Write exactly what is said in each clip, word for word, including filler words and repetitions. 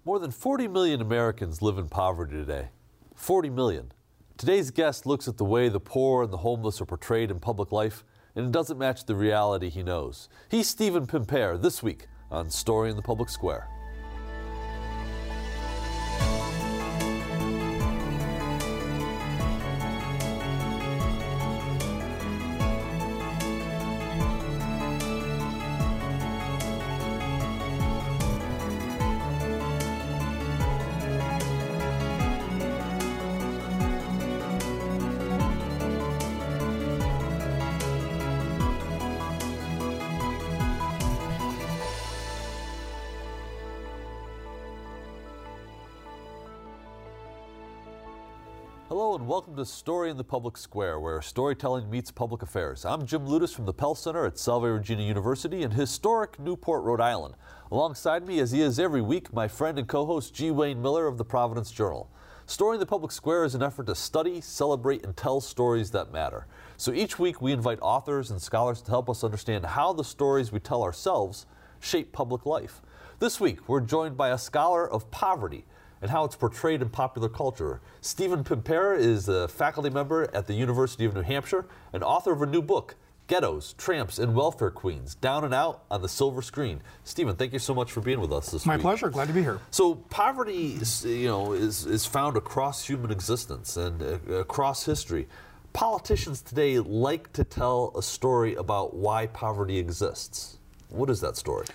More than forty million Americans live in poverty today. forty million. Today's guest looks at the way the poor and the homeless are portrayed in public life, and it doesn't match the reality he knows. He's Stephen Pimpare this week on Story in the Public Square. Hello and welcome to Story in the Public Square, where storytelling meets public affairs. I'm Jim Lutis from the Pell Center at Salve Regina University in historic Newport, Rhode Island. Alongside me, as he is every week, my friend and co-host G. Wayne Miller of the Providence Journal. Story in the Public Square is an effort to study, celebrate, and tell stories that matter. So each week we invite authors and scholars to help us understand how the stories we tell ourselves shape public life. This week we're joined by a scholar of poverty and how it's portrayed in popular culture. Stephen Pimpare is a faculty member at the University of New Hampshire and author of a new book, Ghettos, Tramps, and Welfare Queens, Down and Out on the Silver Screen. Stephen, thank you so much for being with us this My week. My pleasure. Glad to be here. So poverty is, you know, is, is found across human existence and uh, across history. Politicians today like to tell a story about why poverty exists. What is that story?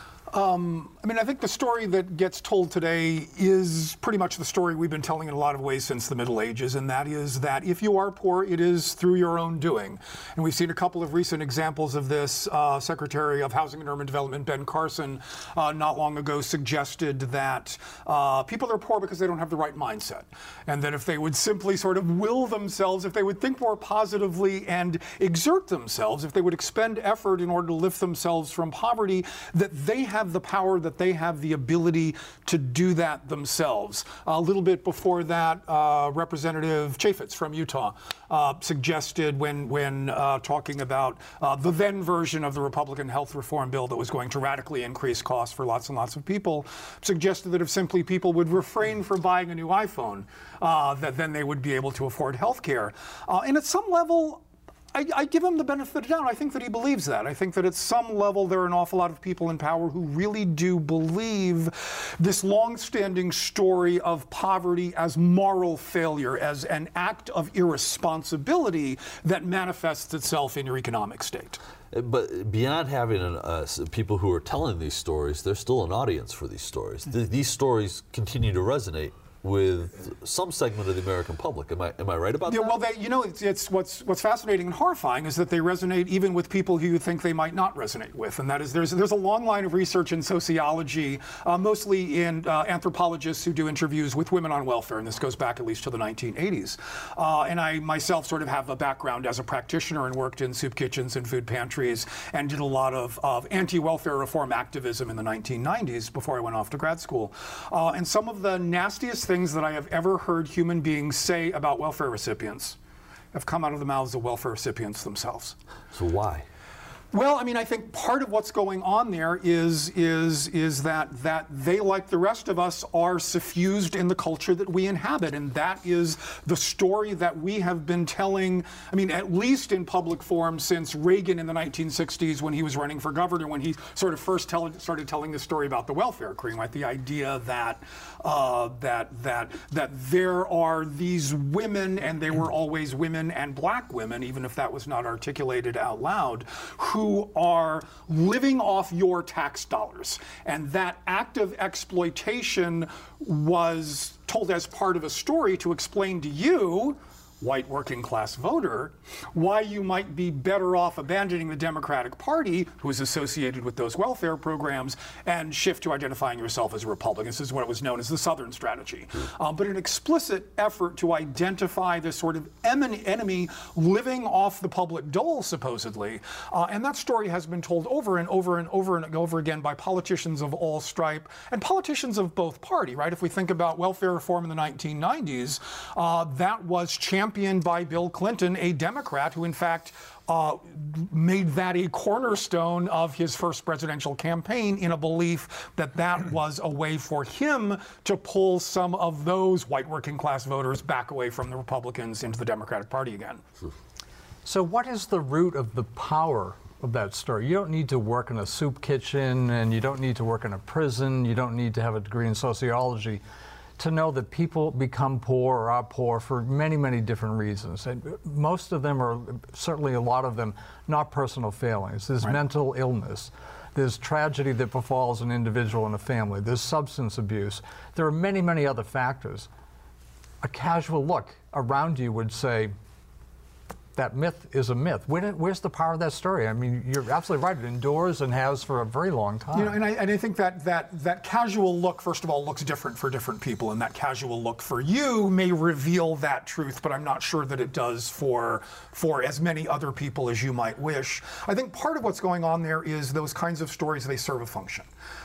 Um, I mean, I think the story that gets told today is pretty much the story we've been telling in a lot of ways since the Middle Ages, and that is that if you are poor, it is through your own doing. And we've seen a couple of recent examples of this. Uh, Secretary of Housing and Urban Development Ben Carson uh, not long ago suggested that uh, people are poor because they don't have the right mindset, and that if they would simply sort of will themselves, if they would think more positively and exert themselves, if they would expend effort in order to lift themselves from poverty, that they have have the power, that they have the ability to do that themselves. A little bit before that, uh, Representative Chaffetz from Utah uh, suggested when, when uh, talking about uh, the then version of the Republican health reform bill that was going to radically increase costs for lots and lots of people, suggested that if simply people would refrain from buying a new iPhone, uh, that then they would be able to afford health care. Uh, and at some level, I, I give him the benefit of the doubt. I think that he believes that. I think that at some level there are an awful lot of people in power who really do believe this long-standing story of poverty as moral failure, as an act of irresponsibility that manifests itself in your economic state. But beyond having an, uh, people who are telling these stories, there's still an audience for these stories. Th- these stories continue to resonate with some segment of the American public. Am I am I right about yeah, that? Well, they, you know, it's, it's what's what's fascinating and horrifying is that they resonate even with people who you think they might not resonate with, and that is there's there's a long line of research in sociology, uh, mostly in uh, anthropologists who do interviews with women on welfare, and this goes back at least to the nineteen eighties. Uh, and I myself sort of have a background as a practitioner and worked in soup kitchens and food pantries and did a lot of, of anti-welfare reform activism in the nineteen nineties before I went off to grad school. Uh, and some of the nastiest things that I have ever heard human beings say about welfare recipients have come out of the mouths of welfare recipients themselves. So why? Well, I mean, I think part of what's going on there is is is that that they, like the rest of us, are suffused in the culture that we inhabit, and that is the story that we have been telling. I mean, at least in public forum since Reagan in the nineteen sixties, when he was running for governor, when he sort of first tell, started telling the story about the welfare queen, right? The idea that uh, that that that there are these women, and they were always women and black women, even if that was not articulated out loud, who are living off your tax dollars. And that act of exploitation was told as part of a story to explain to you, white working class voter, why you might be better off abandoning the Democratic Party, who is associated with those welfare programs, and shift to identifying yourself as a Republican. This is what was known as the Southern strategy. Um, but an explicit effort to identify this sort of enemy living off the public dole, supposedly. Uh, and that story has been told over and over and over and over again by politicians of all stripe and politicians of both party, right? If we think about welfare reform in the nineteen nineties, uh, that was championed championed by Bill Clinton, a Democrat who in fact uh, made that a cornerstone of his first presidential campaign in a belief that that was a way for him to pull some of those white working class voters back away from the Republicans into the Democratic Party again. So what is the root of the power of that story? You don't need to work in a soup kitchen, and you don't need to work in a prison, you don't need to have a degree in sociology to know that people become poor or are poor for many, many different reasons. And most of them are, certainly a lot of them, not personal failings. There's right. mental illness. There's tragedy that befalls an individual and a family. There's substance abuse. There are many, many other factors. A casual look around you would say, that myth is a myth. Where did, where's the power of that story? I mean, you're absolutely right. It endures and has for a very long time. You know, and I, and I think that, that that casual look, first of all, looks different for different people, and that casual look for you may reveal that truth, but I'm not sure that it does for for as many other people as you might wish. I think part of what's going on there is those kinds of stories, they serve a function.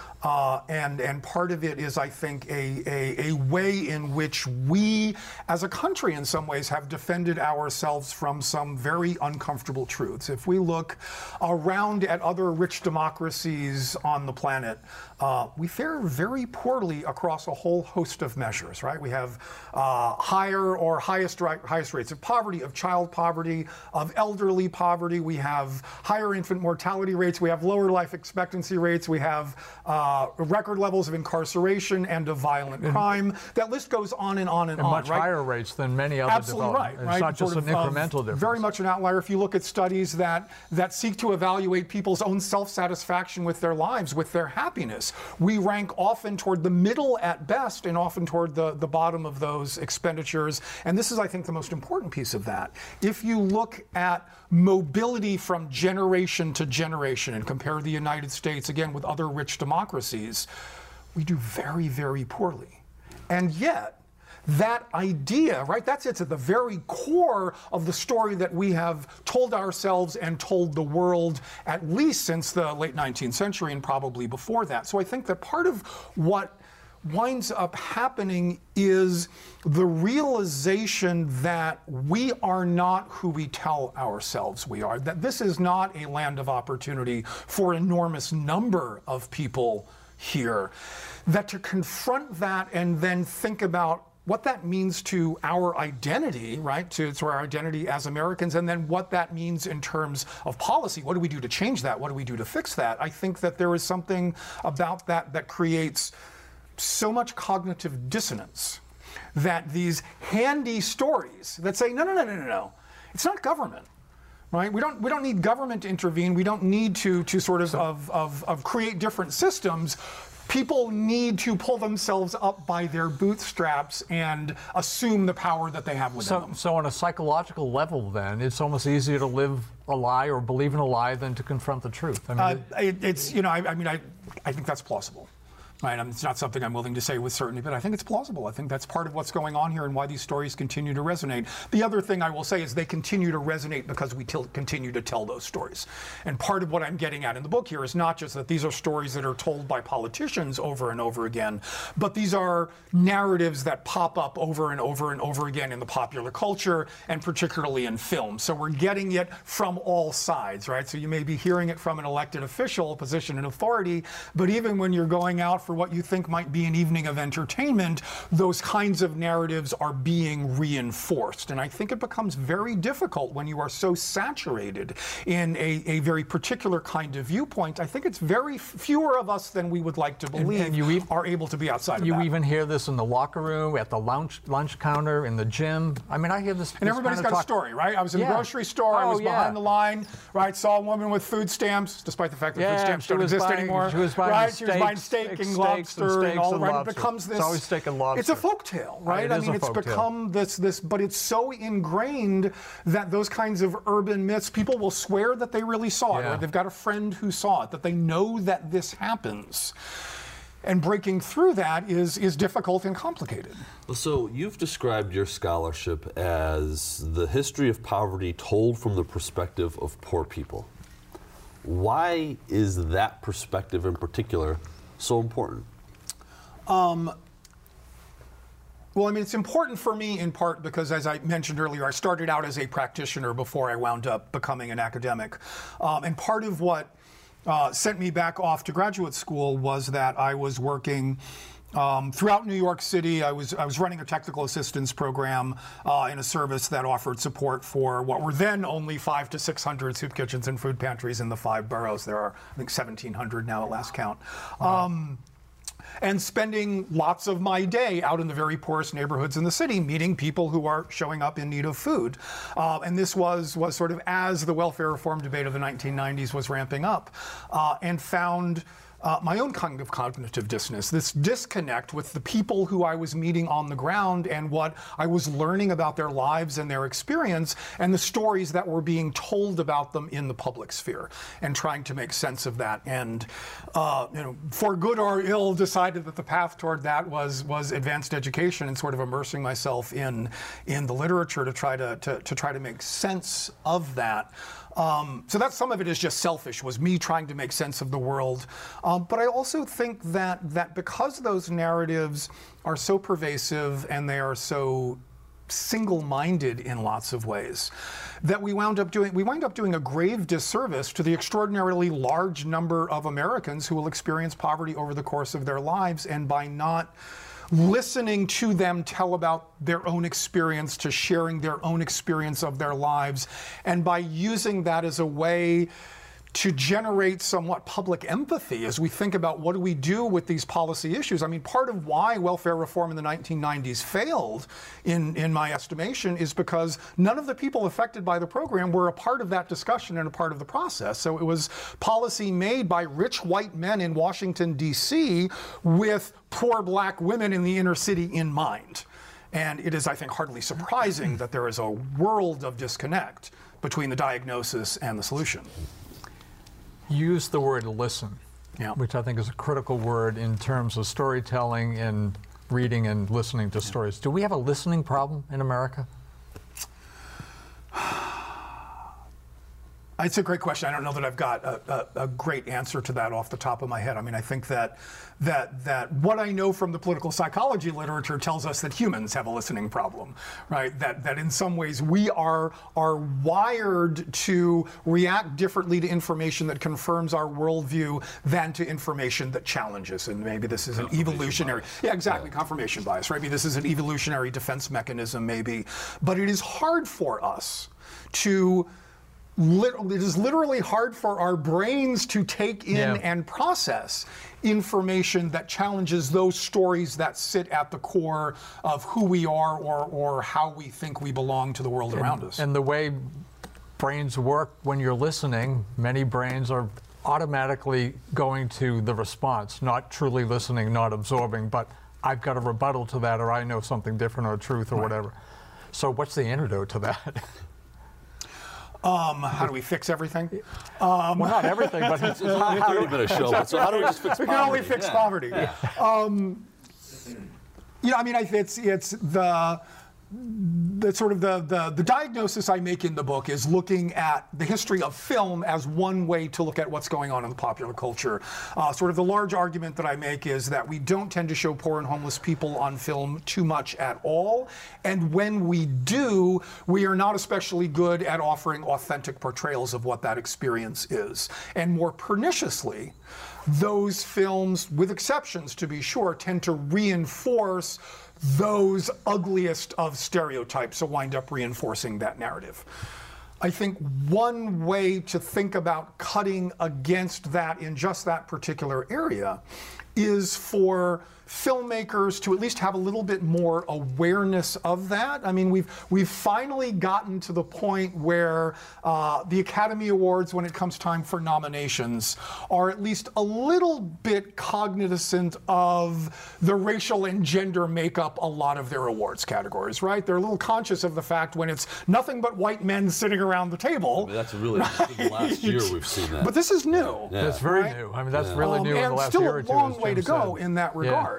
Uh, and and part of it is, I think, a, a, a way in which we, as a country, in some ways, have defended ourselves from some very uncomfortable truths. If we look around at other rich democracies on the planet, uh, we fare very poorly across a whole host of measures, right? We have uh, higher or highest, ri- highest rates of poverty, of child poverty, of elderly poverty. We have higher infant mortality rates. We have lower life expectancy rates. We have uh, Uh, record levels of incarceration and of violent crime. That list goes on and on and, and on. much right? higher rates than many other Absolutely right. developments. right? It's not sort just of, an incremental uh, difference. Very much an outlier. If you look at studies that that seek to evaluate people's own self-satisfaction with their lives, with their happiness, we rank often toward the middle at best, and often toward the, the bottom of those expenditures. And this is, I think, the most important piece of that. If you look at mobility from generation to generation and compare the United States, again, with other rich democracies, we do very, very poorly. And yet, that idea, right, that's it's at the very core of the story that we have told ourselves and told the world, at least since the late nineteenth century and probably before that. So I think that part of what winds up happening is the realization that we are not who we tell ourselves we are, that this is not a land of opportunity for an enormous number of people here, that to confront that and then think about what that means to our identity, right, to, to our identity as Americans, and then what that means in terms of policy. What do we do to change that? What do we do to fix that? I think that there is something about that that creates so much cognitive dissonance, that these handy stories that say, no, no, no, no, no, no, it's not government. Right? We don't we don't need government to intervene. We don't need to to sort of of, of, of create different systems. People need to pull themselves up by their bootstraps and assume the power that they have within so, them. So on a psychological level, then, it's almost easier to live a lie or believe in a lie than to confront the truth. I mean, uh, it, it's you know I, I mean I I think that's plausible. Right, I mean, it's not something I'm willing to say with certainty, but I think it's plausible. I think that's part of what's going on here and why these stories continue to resonate. The other thing I will say is they continue to resonate because we til- continue to tell those stories. And part of what I'm getting at in the book here is not just that these are stories that are told by politicians over and over again, but these are narratives that pop up over and over and over again in the popular culture, and particularly in film. So we're getting it from all sides, right? So you may be hearing it from an elected official, a position in authority, but even when you're going out for for what you think might be an evening of entertainment, those kinds of narratives are being reinforced. And I think it becomes very difficult when you are so saturated in a, a very particular kind of viewpoint. I think it's very fewer of us than we would like to believe and, and you e- are able to be outside of you that. You even hear this in the locker room, at the lunch lunch counter, in the gym. I mean, I hear this. And this everybody's kind of got talk. a story, right? I was in Yeah. the grocery store, I Oh, was yeah. behind the line, right? Saw a woman with food stamps, despite the fact that Yeah, food stamps she don't was exist buying- anymore. she was buying right? She was buying steaks, steak and steaks lobster and and, steaks all and right. It lobster. becomes this. It's always steak and lobster. It's a folktale, right? It I is mean, a it's folktale. become this this, but it's so ingrained that those kinds of urban myths, people will swear that they really saw it, Yeah. or they've got a friend who saw it, that they know that this happens. And breaking through that is is difficult and complicated. Well, so you've described your scholarship as the history of poverty told from the perspective of poor people. Why is that perspective in particular so important? Um, Well, I mean, it's important for me in part because, as I mentioned earlier, I started out as a practitioner before I wound up becoming an academic. Um, and part of what uh, sent me back off to graduate school was that I was working Um, throughout New York City. I was I was running a technical assistance program uh, in a service that offered support for what were then only five to six hundred soup kitchens and food pantries in the five boroughs. There are, I think, seventeen hundred now at last count. Um, and spending lots of my day out in the very poorest neighborhoods in the city, meeting people who are showing up in need of food. Uh, and this was was sort of as the welfare reform debate of the nineteen nineties was ramping up, uh, and found Uh, my own kind of cognitive dissonance, this disconnect with the people who I was meeting on the ground and what I was learning about their lives and their experience and the stories that were being told about them in the public sphere, and trying to make sense of that. And uh, you know, for good or ill, decided that the path toward that was was advanced education and sort of immersing myself in in the literature to try to to, to try to make sense of that. Um, so that's some of it is just selfish, was me trying to make sense of the world. Um, but I also think that that because those narratives are so pervasive and they are so single-minded in lots of ways, that we wound up doing we wind up doing a grave disservice to the extraordinarily large number of Americans who will experience poverty over the course of their lives, and by not listening to them tell about their own experience, to sharing their own experience of their lives, and by using that as a way to generate somewhat public empathy as we think about what do we do with these policy issues. I mean, part of why welfare reform in the nineteen nineties failed, in, in my estimation, is because none of the people affected by the program were a part of that discussion and a part of the process. So it was policy made by rich white men in Washington, D C with poor black women in the inner city in mind. And it is, I think, hardly surprising that there is a world of disconnect between the diagnosis and the solution. Use the word listen, Yeah. which I think is a critical word in terms of storytelling and reading and listening to stories. Do we have a listening problem in America? It's a great question. I don't know that I've got a, a, a great answer to that off the top of my head. I mean, I think that that that what I know from the political psychology literature tells us that humans have a listening problem, right? That that in some ways we are are wired to react differently to information that confirms our worldview than to information that challenges. And maybe this is an evolutionary, bias. yeah, exactly, yeah. confirmation bias, right? Maybe this is an evolutionary defense mechanism, maybe, but it is hard for us to. It is literally hard for our brains to take in yeah. and process information that challenges those stories that sit at the core of who we are, or, or how we think we belong to the world and, around us. And the way brains work when you're listening, many brains are automatically going to the response, not truly listening, not absorbing, but I've got a rebuttal to that, or I know something different, or truth, or right. whatever. So what's the antidote to that? Um, how do we fix everything? Um, well, not everything, but it's, it's only a thirty-minute show. But so how do we just fix we poverty? can only fix yeah. poverty. Yeah. Um, you know, I mean, I, it's it's the. The sort of the, the the diagnosis I make in the book is looking at the history of film as one way to look at what's going on in the popular culture. Uh, sort of the large argument that I make is that we don't tend to show poor and homeless people on film too much at all, and when we do, we are not especially good at offering authentic portrayals of what that experience is. And more perniciously, those films, with exceptions to be sure, tend to reinforce those ugliest of stereotypes, so wind up reinforcing that narrative. I think one way to think about cutting against that in just that particular area is for filmmakers to at least have a little bit more awareness of that. I mean, we've we've finally gotten to the point where uh, the Academy Awards, when it comes time for nominations, are at least a little bit cognizant of the racial and gender make up a lot of their awards categories, right? They're a little conscious of the fact when it's nothing but white men sitting around the table. I mean, that's really, right? The last year we've seen that. But this is new. Yeah. That's very right? new. I mean, that's Yeah. really um, new in the and last still year or a two. long as way Jim to go said. in that regard. Yeah.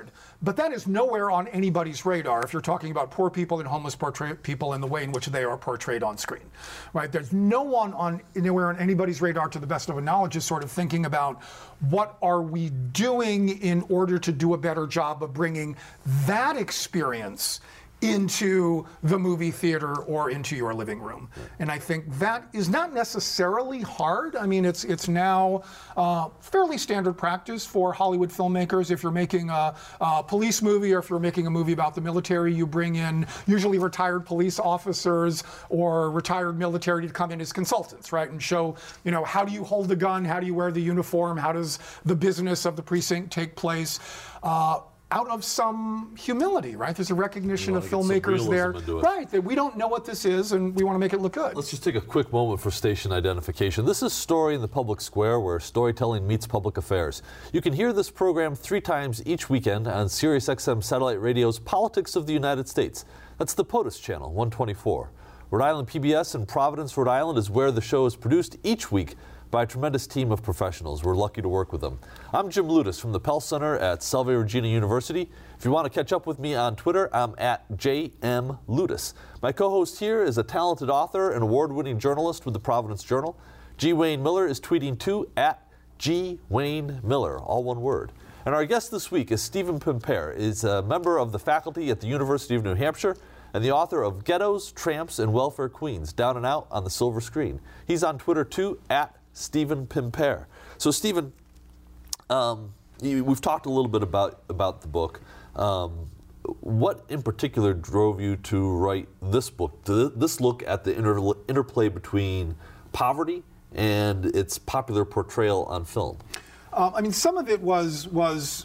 But that is nowhere on anybody's radar if you're talking about poor people and homeless portray- people and the way in which they are portrayed on screen, right? There's no one on anywhere on anybody's radar, to the best of a knowledge, is sort of thinking about what are we doing in order to do a better job of bringing that experience into the movie theater or into your living room. And I think that is not necessarily hard. I mean, it's it's now uh, fairly standard practice for Hollywood filmmakers. If you're making a, a police movie or if you're making a movie about the military, you bring in usually retired police officers or retired military to come in as consultants, right? And show, you know, how do you hold the gun? How do you wear the uniform? How does the business of the precinct take place? Uh, out of some humility, right? There's a recognition of filmmakers there, right, that we don't know what this is and we want to make it look good. Let's just take a quick moment for station identification. This is Story in the Public Square, where storytelling meets public affairs. You can hear this program three times each weekend on Sirius X M Satellite Radio's Politics of the United States. That's the POTUS channel, one twenty-four. Rhode Island P B S in Providence, Rhode Island is where the show is produced each week by a tremendous team of professionals. We're lucky to work with them. I'm Jim Ludas from the Pell Center at Salve Regina University. If you want to catch up with me on Twitter, I'm at J M Ludas. My co-host here is a talented author and award-winning journalist with the Providence Journal. G. Wayne Miller is tweeting too, at G. Wayne Miller, all one word. And our guest this week is Stephen Pimpare. He's a member of the faculty at the University of New Hampshire and the author of Ghettos, Tramps, and Welfare Queens, Down and Out on the Silver Screen. He's on Twitter too, at Stephen Pimpare. So, Stephen, um, you, we've talked a little bit about, about the book. Um, what in particular drove you to write this book, to this look at the inter, interplay between poverty and its popular portrayal on film? Um, I mean, some of it was was.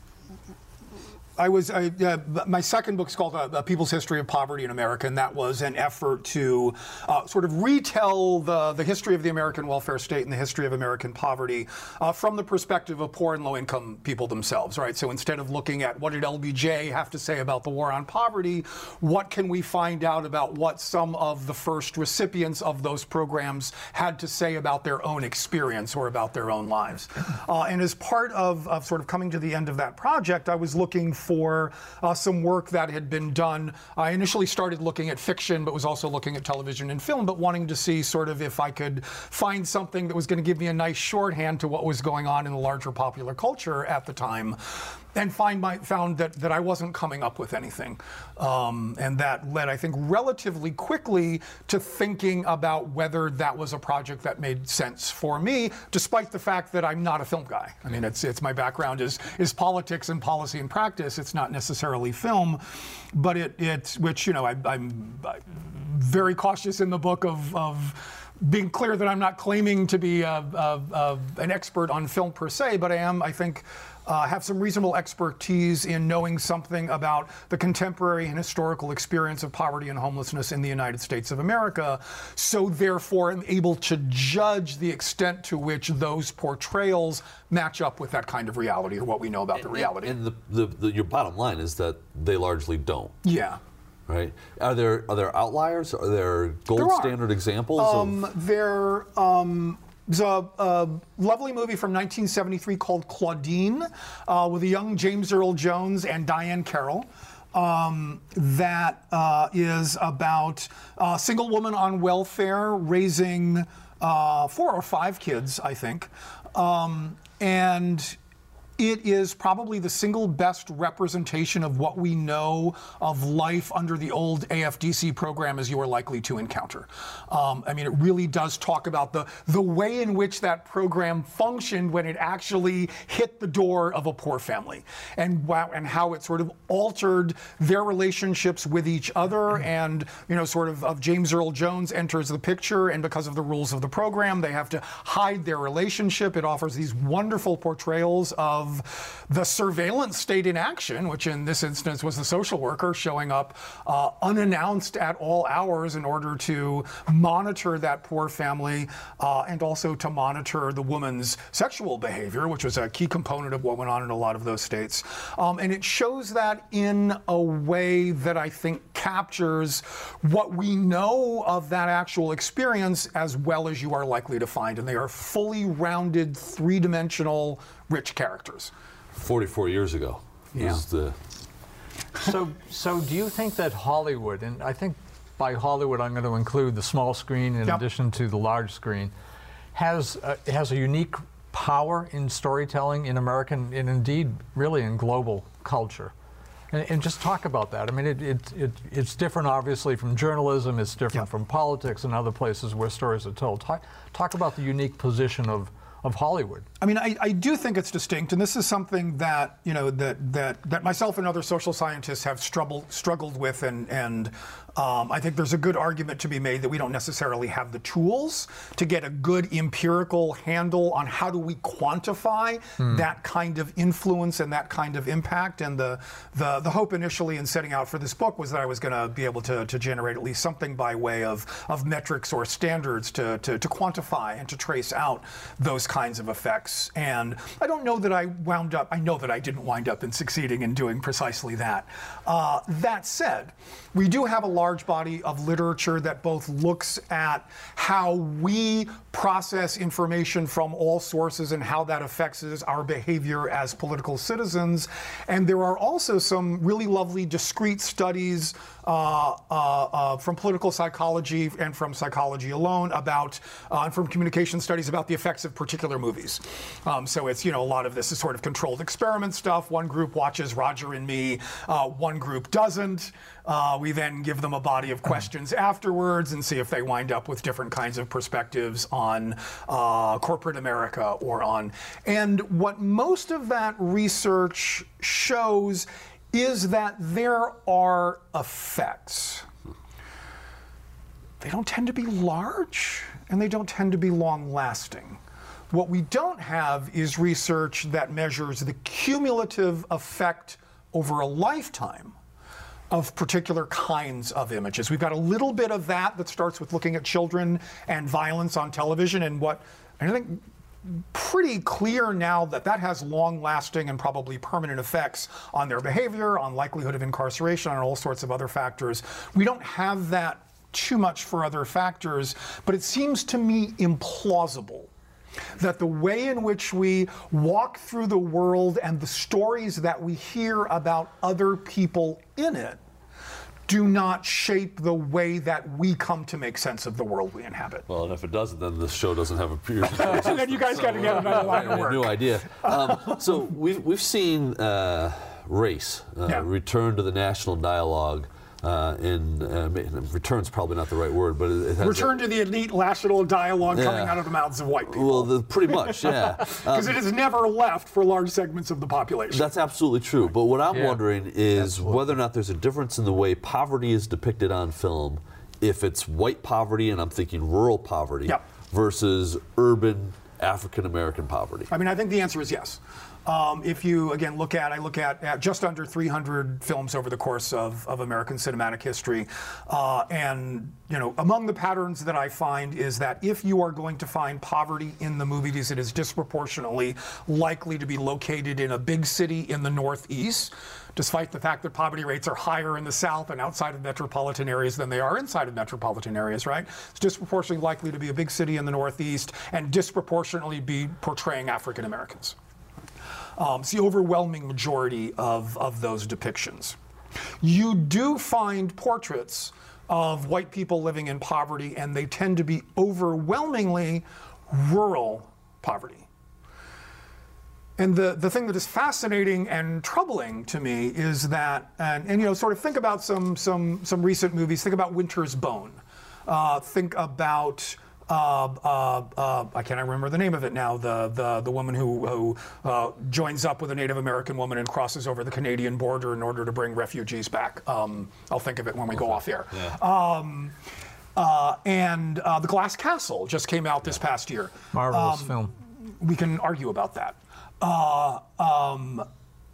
I was, I, uh, my second book is called uh, A People's History of Poverty in America, and that was an effort to uh, sort of retell the, the history of the American welfare state and the history of American poverty uh, from the perspective of poor and low-income people themselves, right? So instead of looking at what did L B J have to say about the war on poverty, what can we find out about what some of the first recipients of those programs had to say about their own experience or about their own lives? Uh, and as part of, of sort of coming to the end of that project, I was looking for for uh, some work that had been done. I initially started looking at fiction, but was also looking at television and film, but wanting to see sort of if I could find something that was going to give me a nice shorthand to what was going on in the larger popular culture at the time. And find my, found that, that I wasn't coming up with anything. Um, and that led, I think, relatively quickly to thinking about whether that was a project that made sense for me, despite the fact that I'm not a film guy. I mean, it's, it's my background is, is politics and policy and practice. It's not necessarily film, but it, it's, which, you know, I, I'm, I'm very cautious in the book of, of being clear that I'm not claiming to be a, a, a, an expert on film per se, but I am, I think, Uh, have some reasonable expertise in knowing something about the contemporary and historical experience of poverty and homelessness in the United States of America, so therefore am able to judge the extent to which those portrayals match up with that kind of reality or what we know about and, the reality. And the, the, the, your bottom line is that they largely don't. Yeah. Right? Are there are there outliers? Are there gold there are. standard examples? Um, of... There. Um, There's a, a lovely movie from nineteen seventy-three called Claudine uh, with a young James Earl Jones and Diane Carroll um, that uh, is about a single woman on welfare raising uh, four or five kids, I think. Um, and it is probably the single best representation of what we know of life under the old A F D C program as you are likely to encounter. Um, I mean, it really does talk about the, the way in which that program functioned when it actually hit the door of a poor family, and wow, and how it sort of altered their relationships with each other. And, you know, sort of, of James Earl Jones enters the picture, and because of the rules of the program, they have to hide their relationship. It offers these wonderful portrayals of the surveillance state in action, which in this instance was the social worker showing up uh, unannounced at all hours in order to monitor that poor family uh, and also to monitor the woman's sexual behavior, which was a key component of what went on in a lot of those states. Um, and it shows that in a way that I think captures what we know of that actual experience as well as you are likely to find. And they are fully rounded, three-dimensional, rich characters. forty-four years ago. Yeah. was the So, so do you think that Hollywood, and I think by Hollywood I'm going to include the small screen in Yep. addition to the large screen, has uh, has a unique power in storytelling in American and indeed really in global culture? And, and just talk about that. I mean, it, it, it, it's different obviously from journalism, it's different Yep. from politics and other places where stories are told. Talk, talk about the unique position of, of Hollywood. I mean, I, I do think it's distinct, and this is something that you know that that that myself and other social scientists have struggled struggled with, and and um, I think there's a good argument to be made that we don't necessarily have the tools to get a good empirical handle on how do we quantify mm. that kind of influence and that kind of impact. And the the the hope initially in setting out for this book was that I was going to be able to to generate at least something by way of of metrics or standards to to, to quantify and to trace out those kinds of effects. And I don't know that I wound up, I know that I didn't wind up in succeeding in doing precisely that. Uh, that said, we do have a large body of literature that both looks at how we process information from all sources and how that affects our behavior as political citizens. And there are also some really lovely discrete studies uh, uh, uh, from political psychology and from psychology alone about, uh, and from communication studies about the effects of particular movies. Um, so it's, you know, a lot of this is sort of controlled experiment stuff. One group watches Roger and Me, uh, one group doesn't. Uh, we then give them a body of questions afterwards and see if they wind up with different kinds of perspectives on uh, corporate America or on. And what most of that research shows is that there are effects. They don't tend to be large, and they don't tend to be long-lasting. What we don't have is research that measures the cumulative effect over a lifetime of particular kinds of images. We've got a little bit of that that starts with looking at children and violence on television, and what I think pretty clear now that that has long-lasting and probably permanent effects on their behavior, on likelihood of incarceration, on all sorts of other factors. We don't have that too much for other factors, but it seems to me implausible that the way in which we walk through the world and the stories that we hear about other people in it do not shape the way that we come to make sense of the world we inhabit. Well, and if it doesn't, then the show doesn't have a period. And then you guys got to get another line of work. No idea. Um, so we've we've seen uh, race uh, Yeah. return to the national dialogue. Uh, in uh, return's probably not the right word, but it, it has Return a, to the elite national dialogue Yeah. coming out of the mouths of white people. well, the, pretty much, yeah. Because Um, it has never left for large segments of the population. That's absolutely true. But what I'm Yeah. wondering is Absolutely. whether or not there's a difference in the way poverty is depicted on film, if it's white poverty, and I'm thinking rural poverty, Yep. versus urban African American poverty. I mean, I think the answer is yes. Um, if you, again, look at, I look at, at just under three hundred films over the course of, of American cinematic history. Uh, and, you know, among the patterns that I find is that if you are going to find poverty in the movies, it is disproportionately likely to be located in a big city in the Northeast, despite the fact that poverty rates are higher in the South and outside of metropolitan areas than they are inside of metropolitan areas, right? It's disproportionately likely to be a big city in the Northeast and disproportionately be portraying African Americans. Um, it's the overwhelming majority of, of those depictions. You do find portraits of white people living in poverty, and they tend to be overwhelmingly rural poverty. And the, the thing that is fascinating and troubling to me is that, and, and you know, sort of think about some, some, some recent movies. Think about Winter's Bone. Uh, think about Uh, uh, uh, I can't remember the name of it now. The the the woman who who uh, joins up with a Native American woman and crosses over the Canadian border in order to bring refugees back. Um, I'll think of it when we go off air. Yeah. Um, uh, and uh, The Glass Castle just came out this past year. Marvelous Um, film. We can argue about that. Uh, um,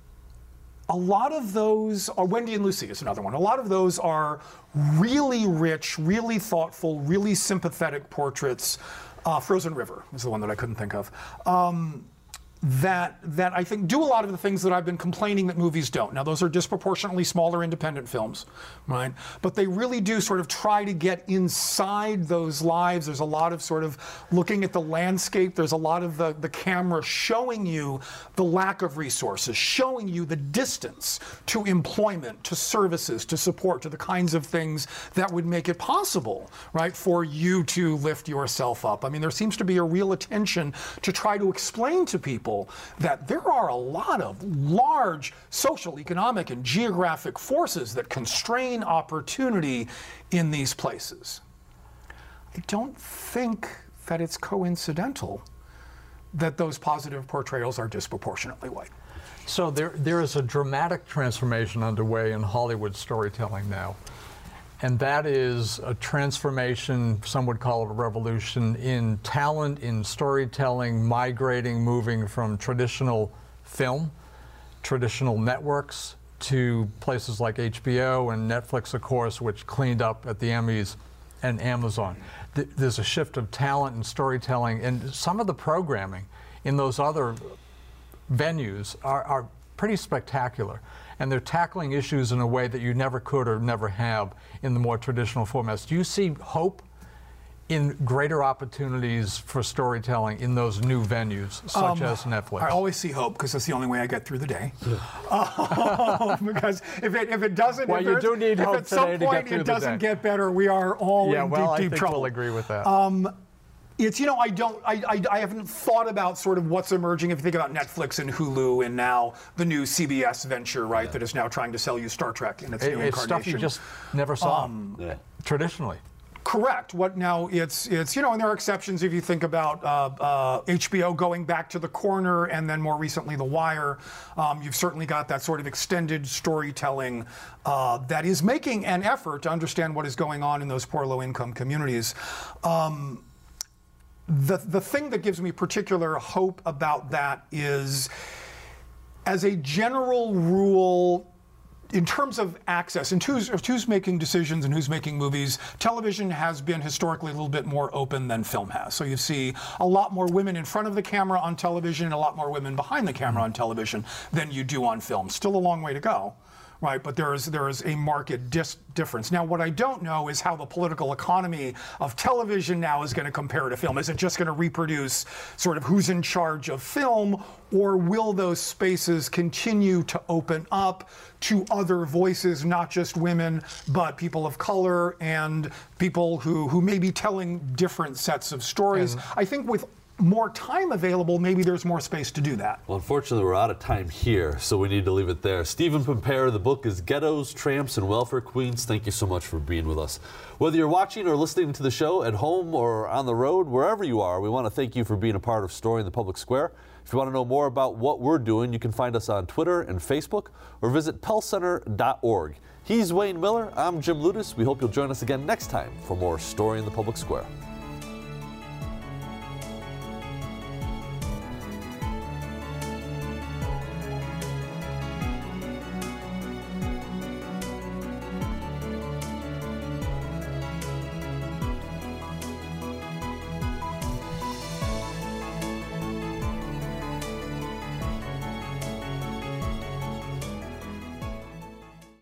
a lot of those are, Wendy and Lucy is another one. A lot of those are really rich, really thoughtful, really sympathetic portraits. Uh, Frozen River is the one that I couldn't think of. Um, that that I think do a lot of the things that I've been complaining that movies don't. Now, those are disproportionately smaller independent films, right? But they really do sort of try to get inside those lives. There's a lot of sort of looking at the landscape. There's a lot of the, the camera showing you the lack of resources, showing you the distance to employment, to services, to support, to the kinds of things that would make it possible, right, for you to lift yourself up. I mean, there seems to be a real attention to try to explain to people that there are a lot of large social, economic, and geographic forces that constrain opportunity in these places. I don't think that it's coincidental that those positive portrayals are disproportionately white. So there, there is a dramatic transformation underway in Hollywood storytelling now. And that is a transformation, some would call it a revolution, in talent, in storytelling, migrating, moving from traditional film, traditional networks, to places like H B O and Netflix, of course, which cleaned up at the Emmys, and Amazon. Th- there's a shift of talent and storytelling, and some of the programming in those other venues are, are pretty spectacular. And they're tackling issues in a way that you never could or never have in the more traditional formats. Do you see hope in greater opportunities for storytelling in those new venues, such um, as Netflix? I always see hope because that's the only way I get through the day. uh, because if it if it doesn't, well, if, you do need if hope at some point it doesn't get better, we are all yeah, in well, deep, deep I think trouble. We'll agree with that. Um, It's, you know, I don't, I, I, I haven't thought about sort of what's emerging. If you think about Netflix and Hulu and now the new C B S venture, right, yeah. that is now trying to sell you Star Trek in its it, new it's incarnation. Stuff you just never saw um, yeah. traditionally. Correct. What now? It's it's you know, and there are exceptions if you think about uh, uh, H B O going back to The Corner, and then more recently The Wire. Um, you've certainly got that sort of extended storytelling uh, that is making an effort to understand what is going on in those poor, low-income communities. Um, The, the thing that gives me particular hope about that is, as a general rule, in terms of access, and who's, who's making decisions and who's making movies, television has been historically a little bit more open than film has. So you see a lot more women in front of the camera on television and a lot more women behind the camera on television than you do on film. Still a long way to go. Right, but there is there is a marked dis- difference. Now, what I don't know is how the political economy of television now is going to compare to film. Is it just going to reproduce sort of who's in charge of film, or will those spaces continue to open up to other voices, not just women, but people of color and people who, who may be telling different sets of stories? And I think with more time available, maybe there's more space to do that. Well, unfortunately, we're out of time here, so we need to leave it there. Stephen Pimpare, the book is Ghettos, Tramps, and Welfare Queens. Thank you so much for being with us. Whether you're watching or listening to the show at home or on the road, wherever you are, we want to thank you for being a part of Story in the Public Square. If you want to know more about what we're doing, you can find us on Twitter and Facebook, or visit pell center dot org. He's Wayne Miller. I'm Jim Ludes. We hope you'll join us again next time for more Story in the Public Square.